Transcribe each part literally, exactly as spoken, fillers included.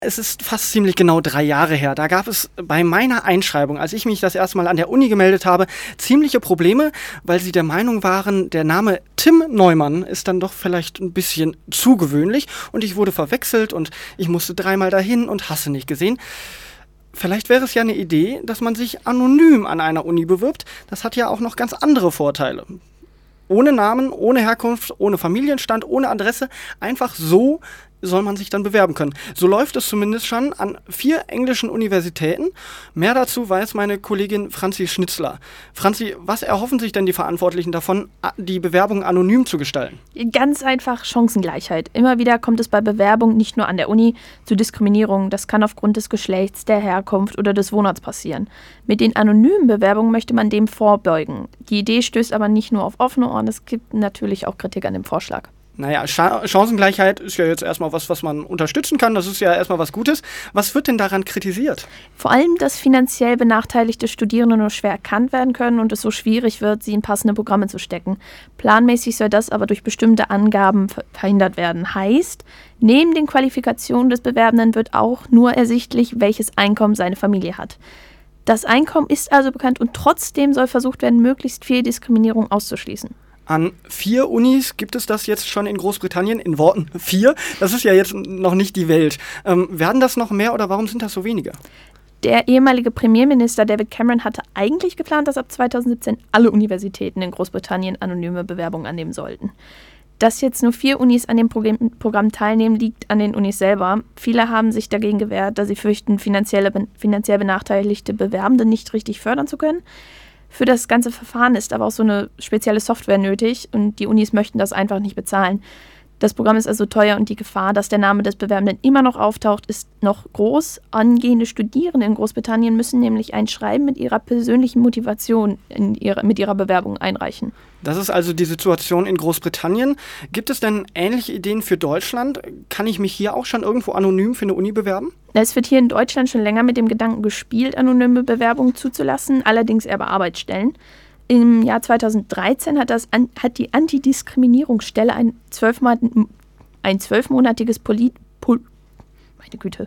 Es ist fast ziemlich genau drei Jahre her. Da gab es bei meiner Einschreibung, als ich mich das erste Mal an der Uni gemeldet habe, ziemliche Probleme, weil sie der Meinung waren, der Name Tim Neumann ist dann doch vielleicht ein bisschen zu gewöhnlich und ich wurde verwechselt und ich musste dreimal dahin und hasse nicht gesehen. Vielleicht wäre es ja eine Idee, dass man sich anonym an einer Uni bewirbt. Das hat ja auch noch ganz andere Vorteile. Ohne Namen, ohne Herkunft, ohne Familienstand, ohne Adresse, einfach so soll man sich dann bewerben können. So läuft es zumindest schon an vier englischen Universitäten. Mehr dazu weiß meine Kollegin Franzi Schnitzler. Franzi, was erhoffen sich denn die Verantwortlichen davon, die Bewerbung anonym zu gestalten? Ganz einfach Chancengleichheit. Immer wieder kommt es bei Bewerbungen nicht nur an der Uni zu Diskriminierung. Das kann aufgrund des Geschlechts, der Herkunft oder des Wohnorts passieren. Mit den anonymen Bewerbungen möchte man dem vorbeugen. Die Idee stößt aber nicht nur auf offene Ohren, es gibt natürlich auch Kritik an dem Vorschlag. Naja, Cha- Chancengleichheit ist ja jetzt erstmal was, was man unterstützen kann. Das ist ja erstmal was Gutes. Was wird denn daran kritisiert? Vor allem, dass finanziell benachteiligte Studierende nur schwer erkannt werden können und es so schwierig wird, sie in passende Programme zu stecken. Planmäßig soll das aber durch bestimmte Angaben ver- verhindert werden. Heißt, neben den Qualifikationen des Bewerbenden wird auch nur ersichtlich, welches Einkommen seine Familie hat. Das Einkommen ist also bekannt und trotzdem soll versucht werden, möglichst viel Diskriminierung auszuschließen. An vier Unis gibt es das jetzt schon in Großbritannien, in Worten vier. Das ist ja jetzt noch nicht die Welt. Ähm, werden das noch mehr oder warum sind das so wenige? Der ehemalige Premierminister David Cameron hatte eigentlich geplant, dass ab zweitausendsiebzehn alle Universitäten in Großbritannien anonyme Bewerbungen annehmen sollten. Dass jetzt nur vier Unis an dem Programm, Programm teilnehmen, liegt an den Unis selber. Viele haben sich dagegen gewehrt, da sie fürchten, finanzielle, finanziell benachteiligte Bewerbende nicht richtig fördern zu können. Für das ganze Verfahren ist aber auch so eine spezielle Software nötig und die Unis möchten das einfach nicht bezahlen. Das Programm ist also teuer und die Gefahr, dass der Name des Bewerbenden immer noch auftaucht, ist noch groß. Angehende Studierende in Großbritannien müssen nämlich ein Schreiben mit ihrer persönlichen Motivation in ihre, mit ihrer Bewerbung einreichen. Das ist also die Situation in Großbritannien. Gibt es denn ähnliche Ideen für Deutschland? Kann ich mich hier auch schon irgendwo anonym für eine Uni bewerben? Es wird hier in Deutschland schon länger mit dem Gedanken gespielt, anonyme Bewerbungen zuzulassen, allerdings eher bei Arbeitsstellen. Im Jahr zweitausenddreizehn hat, das, hat die Antidiskriminierungsstelle ein, zwölfmonat- ein zwölfmonatiges Poli- Pol- meine Güte,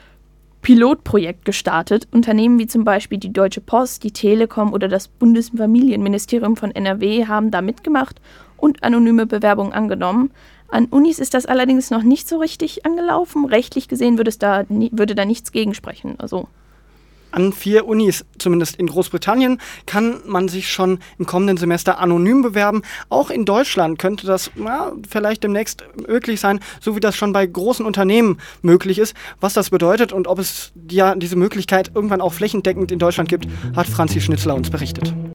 Pilotprojekt gestartet. Unternehmen wie zum Beispiel die Deutsche Post, die Telekom oder das Bundesfamilienministerium von N R W haben da mitgemacht und anonyme Bewerbungen angenommen. An Unis ist das allerdings noch nicht so richtig angelaufen. Rechtlich gesehen würde, es da, würde da nichts gegensprechen. Also An vier Unis, zumindest in Großbritannien, kann man sich schon im kommenden Semester anonym bewerben. Auch in Deutschland könnte das na, vielleicht demnächst möglich sein, so wie das schon bei großen Unternehmen möglich ist. Was das bedeutet und ob es ja diese Möglichkeit irgendwann auch flächendeckend in Deutschland gibt, hat Franzi Schnitzler uns berichtet.